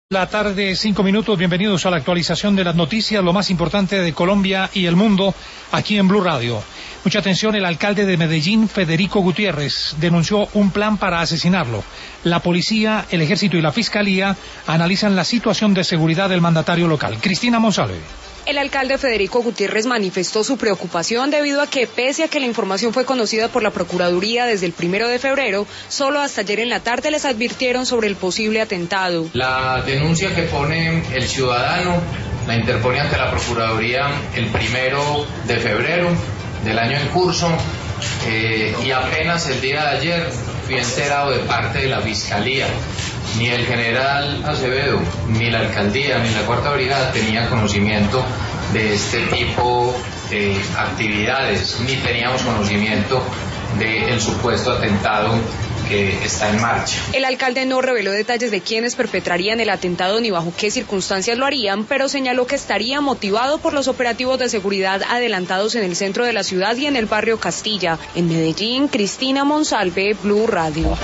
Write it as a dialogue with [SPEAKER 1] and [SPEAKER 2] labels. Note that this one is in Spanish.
[SPEAKER 1] La tarde, 5 minutos, bienvenidos a la actualización de las noticias, lo más importante de Colombia y el mundo, aquí en Blue Radio. Mucha atención, el alcalde de Medellín, Federico Gutiérrez, denunció un plan para asesinarlo. La policía, el ejército y la fiscalía analizan la situación de seguridad del mandatario local. Cristina Monsalve.
[SPEAKER 2] El alcalde Federico Gutiérrez manifestó su preocupación debido a que, pese a que la información fue conocida por la Procuraduría desde el 1 de febrero, solo hasta ayer en la tarde les advirtieron sobre el posible atentado.
[SPEAKER 3] La denuncia que pone el ciudadano la interpone ante la Procuraduría el 1 de febrero del año en curso y apenas el día de ayer fui enterado de parte de la Fiscalía. Ni el general Acevedo, ni la alcaldía, ni la Cuarta Brigada tenía conocimiento de este tipo de actividades, ni teníamos conocimiento del supuesto atentado que está en marcha.
[SPEAKER 2] El alcalde no reveló detalles de quiénes perpetrarían el atentado ni bajo qué circunstancias lo harían, pero señaló que estaría motivado por los operativos de seguridad adelantados en el centro de la ciudad y en el barrio Castilla. En Medellín, Cristina Monsalve, Blue Radio.